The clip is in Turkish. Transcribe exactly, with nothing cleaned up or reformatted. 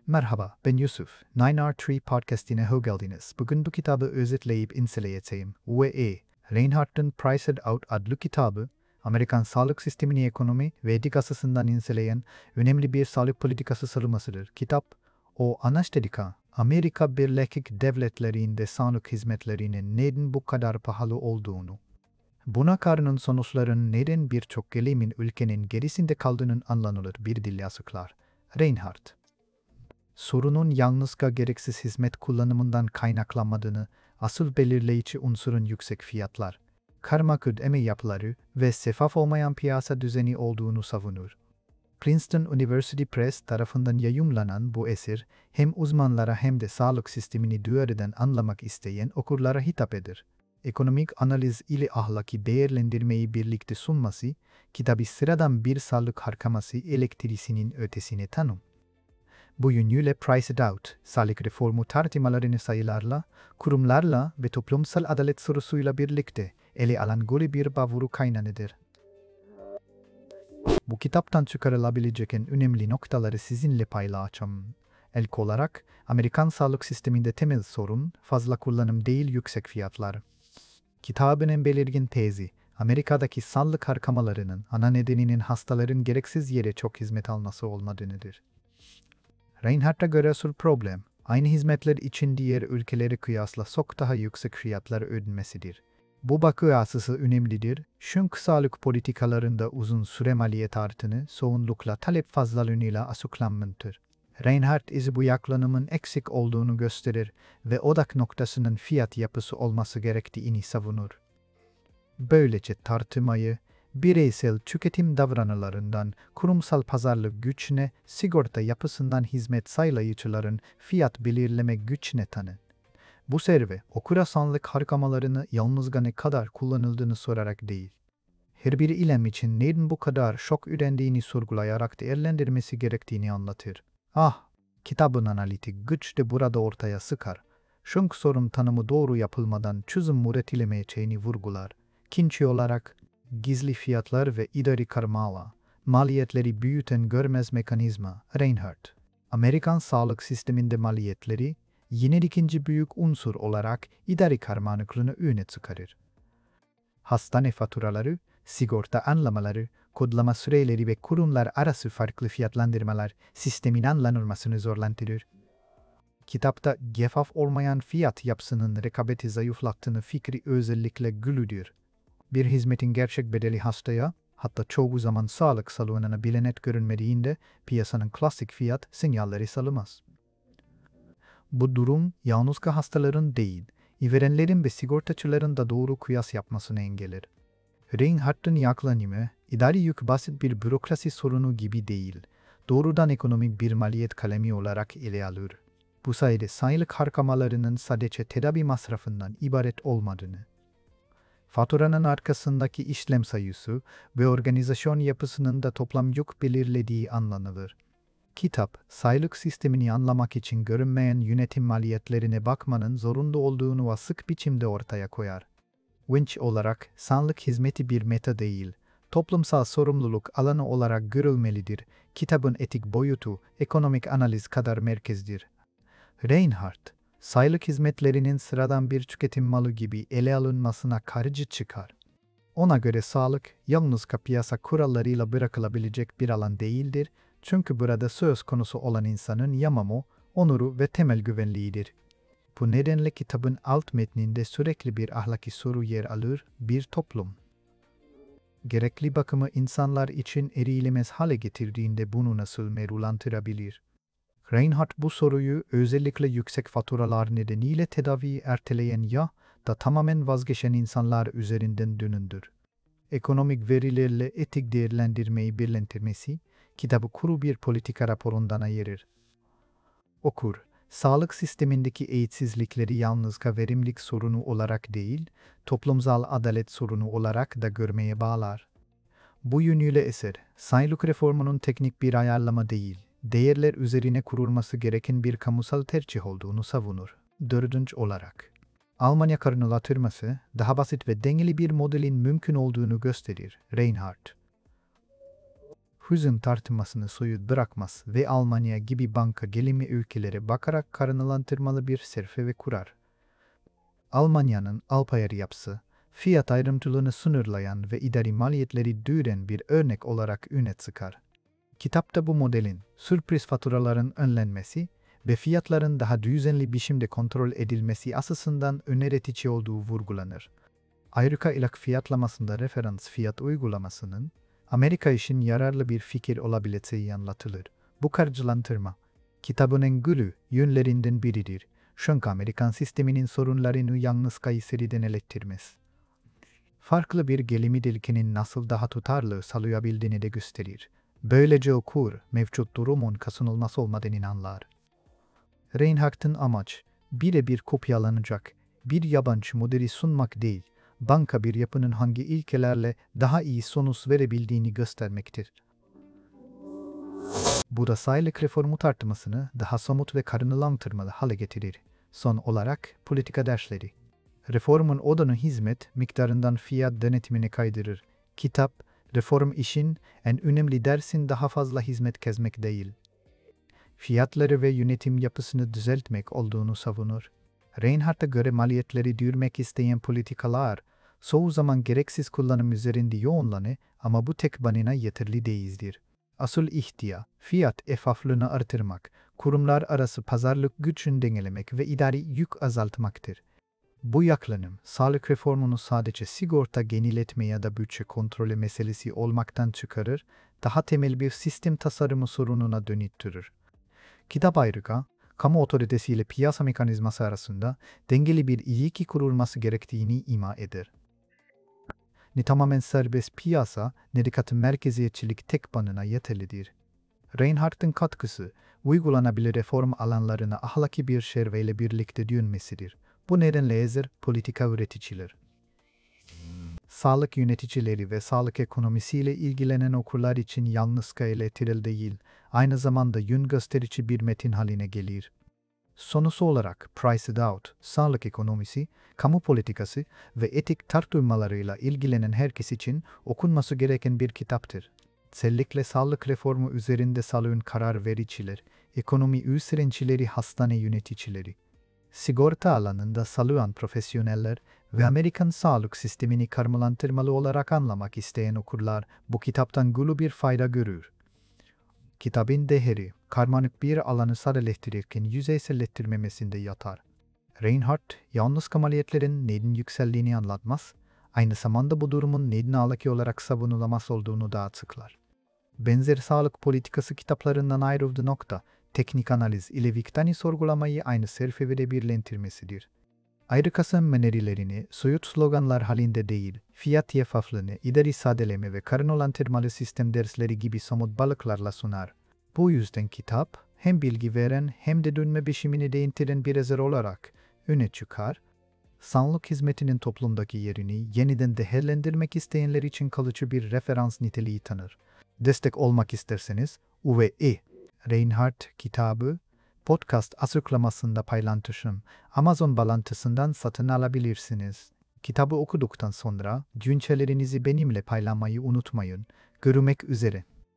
Merhaba, ben Yusuf. nine R three Podcast'ine hoş geldiniz. Bugün bu kitabı özetleyip inceleyeceğim. ve E. Reinhardt'ın Priced Out adlı kitabı, Amerikan sağlık sistemini ekonomi ve etik açısından inceleyen önemli bir sağlık politikası sıralamasıdır. Kitap, o anastatika, Amerika Birleşik Devletleri'nde sağlık hizmetlerinin neden bu kadar pahalı olduğunu, buna karının sonuçların neden birçok gelimin ülkenin gerisinde kaldığının anlanılır bir dille açıklar. Reinhardt, sorunun yalnızca gereksiz hizmet kullanımından kaynaklanmadığını, asıl belirleyici unsurun yüksek fiyatlar, karmaşık ödeme yapıları ve şeffaf olmayan piyasa düzeni olduğunu savunur. Princeton University Press tarafından yayımlanan bu eser, hem uzmanlara hem de sağlık sistemini doğrudan anlamak isteyen okurlara hitap eder. Ekonomik analiz ile ahlaki değerlendirmeyi birlikte sunması, kitabı sıradan bir sağlık harcaması elektrisinin ötesine tanım. Bu yönüyle Priced Out, sağlık reformu tartışmalarını sayılarla, kurumlarla ve toplumsal adalet sorusuyla birlikte ele alan golü bir bavuru kaynağıdır. Bu kitaptan çıkarılabilecek en önemli noktaları sizinle paylaşacağım. İlk olarak, Amerikan sağlık sisteminde temel sorun fazla kullanım değil yüksek fiyatlar. Kitabın en belirgin tezi, Amerika'daki sağlık harcamalarının ana nedeninin hastaların gereksiz yere çok hizmet alması olmadığıdır. Reinhardt'a göre asıl problem, aynı hizmetler için diğer ülkelere kıyasla çok daha yüksek fiyatlar ödenmesidir. Bu bakış açısı önemlidir, çünkü sağlık politikalarında uzun süre maliyet artını çoğunlukla talep fazlalığıyla açıklanmıştır. Reinhardt ise bu yaklanımın eksik olduğunu gösterir ve odak noktasının fiyat yapısı olması gerektiğini savunur. Böylece tartışmayı, bireysel tüketim davranışlarından kurumsal pazarlık gücüne, sigorta yapısından hizmet sağlayıcıların fiyat belirleme gücüne tanır. Bu serve, okura sağlık harcamalarını yalnızca ne kadar kullanıldığını sorarak değil, her bir ilem için neden bu kadar şok ürendiğini sorgulayarak değerlendirmesi gerektiğini anlatır. Ah, kitabın analitik güç de burada ortaya çıkar. Çünkü sorun tanımı doğru yapılmadan çözüm üretilemeyeceğini vurgular. İkinci olarak, gizli fiyatlar ve idari karmaşa, maliyetleri büyüten görmez mekanizma. Reinhardt, Amerikan sağlık sisteminde maliyetleri, yine ikinci büyük unsur olarak idari karmaşıklığını öne çıkarır. Hastane faturaları, sigorta anlamaları, kodlama süreleri ve kurumlar arası farklı fiyatlandırmalar sistemin anlanılmasını zorlandırır. Kitapta şeffaf olmayan fiyat yapısının rekabeti zayıflattığını fikri özellikle gülüdür. Bir hizmetin gerçek bedeli hastaya, hatta çoğu zaman sağlık salonuna bile net görünmediğinde piyasanın klasik fiyat sinyalleri salınmaz. Bu durum yalnızca hastaların değil, verenlerin ve sigortacıların da doğru kıyas yapmasını engeller. Reinhardt'ın yaklaşımı, idari yük basit bir bürokrasi sorunu gibi değil, doğrudan ekonomik bir maliyet kalemi olarak ele alır. Bu sayede sağlık harcamalarının sadece tedavi masrafından ibaret olmadığını, faturanın arkasındaki işlem sayısı ve organizasyon yapısının da toplam yük belirlediği anlanılır. Kitap, sağlık sistemini anlamak için görünmeyen yönetim maliyetlerine bakmanın zorunda olduğunu açık biçimde ortaya koyar. Winch olarak, sağlık hizmeti bir meta değil, toplumsal sorumluluk alanı olarak görülmelidir. Kitabın etik boyutu, ekonomik analiz kadar merkezdir. Reinhardt, sağlık hizmetlerinin sıradan bir tüketim malı gibi ele alınmasına karşı çıkar. Ona göre sağlık, yalnızca piyasa kurallarıyla bırakılabilecek bir alan değildir, çünkü burada söz konusu olan insanın yaşamı, onuru ve temel güvenliğidir. Bu nedenle kitabın alt metninde sürekli bir ahlaki soru yer alır, bir toplum gerekli bakımı insanlar için erilemez hale getirdiğinde bunu nasıl merulandırabilir? Reinhardt bu soruyu özellikle yüksek faturalar nedeniyle tedaviyi erteleyen ya da tamamen vazgeçen insanlar üzerinden dönündür. Ekonomik verilerle etik değerlendirmeyi birleştirmesi, kitabı kuru bir politika raporundan ayırır. Okur, sağlık sistemindeki eğitsizlikleri yalnızca verimlilik sorunu olarak değil, toplumsal adalet sorunu olarak da görmeye bağlar. Bu yönüyle eser, sağlık reformunun teknik bir ayarlama değil, değerler üzerine kurulması gereken bir kamusal tercih olduğunu savunur. Dördüncü olarak, Almanya karşılaştırması, daha basit ve dengeli bir modelin mümkün olduğunu gösterir. Reinhardt, hüzün tartışmasını soyut bırakmaz ve Almanya gibi banka gelimi ülkelere bakarak karınlandırmalı bir serfeve kurar. Almanya'nın alpayarı yapısı, fiyat ayrımcılığını sınırlayan ve idari maliyetleri düşüren bir örnek olarak öne çıkar. Kitapta bu modelin, sürpriz faturaların önlenmesi ve fiyatların daha düzenli biçimde kontrol edilmesi açısından öneretici olduğu vurgulanır. Ayrıca ilak fiyatlamasında referans fiyat uygulamasının, Amerika için yararlı bir fikir olabileceği anlatılır. Bu karşılaştırma, kitabın en gülü yönlerinden biridir. Çünkü Amerikan sisteminin sorunlarını yalnız Kayseri'den eleştirmez. Farklı bir gelimi ülkenin nasıl daha tutarlı sağlayabildiğini de gösterir. Böylece okur, mevcut durumun kaçınılmaz olmadığını anlar. Reinhardt'ın amaç, birebir kopyalanacak bir yabancı modeli sunmak değil, banka bir yapının hangi ilkelerle daha iyi sonuç verebildiğini göstermektir. Bu da sağlık reformu tartışmasını daha somut ve karınlandırmalı hale getirir. Son olarak politika dersleri. Reformun odanı hizmet miktarından fiyat denetimine kaydırır. Kitap, reform işin en önemli dersin daha fazla hizmet kesmek değil, fiyatları ve yönetim yapısını düzeltmek olduğunu savunur. Reinhardt'a göre maliyetleri düşürmek isteyen politikalar, çoğu zaman gereksiz kullanım üzerinde yoğunlanır ama bu tek başına yeterli değildir. Asıl ihtiyaç, fiyat şeffaflığını artırmak, kurumlar arası pazarlık gücünü dengelemek ve idari yük azaltmaktır. Bu yaklaşım, sağlık reformunu sadece sigorta yeniletme ya da bütçe kontrolü meselesi olmaktan çıkarır, daha temel bir sistem tasarımı sorununa dönüştürür. Kitap ayrıca, kamu otoritesiyle piyasa mekanizması arasında dengeli bir ilişki kurulması gerektiğini ima eder. Ne tamamen serbest piyasa, ne de katı merkeziyetçilik tek başına yeterlidir. Reinhardt'ın katkısı, uygulanabilir reform alanlarına ahlaki bir çerçeveyle birlikte dönmesidir. Bu nedenle ezer politika üreticiler, sağlık yöneticileri ve sağlık ekonomisiyle ilgilenen okurlar için yalnız eleştirel değil, aynı zamanda yön gösterici bir metin haline gelir. Sonuç olarak Priced Out, sağlık ekonomisi, kamu politikası ve etik tartışmalarıyla ilgilenen herkes için okunması gereken bir kitaptır. Özellikle sağlık reformu üzerinde sağlığın karar vericiler, ekonomi üstlenicileri, hastane yöneticileri, sigorta alanında sağlayan profesyoneller ve Amerikan sağlık sistemini karmalandırmalı olarak anlamak isteyen okurlar bu kitaptan güçlü bir fayda görür. Kitabın değeri, karmaşık bir alanı sadeleştirirken yüzeyselleştirmemesinde yatar. Reinhardt, yalnız maliyetlerin neden yükseldiğini anlatmaz, aynı zamanda bu durumun neden ahlaki olarak savunulamaz olduğunu da açıklar. Benzer sağlık politikası kitaplarından ayrıldığı nokta, teknik analiz ile vicdani sorgulamayı aynı serfevede birleştirmesidir. Ayrıca önerilerini soyut sloganlar halinde değil, fiyat şeffaflığını, idari sadeleme ve karınlandırmalı sistem dersleri gibi somut balıklarla sunar. Bu yüzden kitap, hem bilgi veren hem de dönme biçimini değintiren bir eser olarak öne çıkar. Sağlık hizmetinin toplumdaki yerini yeniden değerlendirmek isteyenler için kalıcı bir referans niteliği tanır. Destek olmak isterseniz U ve E Reinhardt kitabı podcast açıklamasında paylaştım. Amazon bağlantısından satın alabilirsiniz. Kitabı okuduktan sonra düşüncelerinizi benimle paylaşmayı unutmayın. Görüşmek üzere.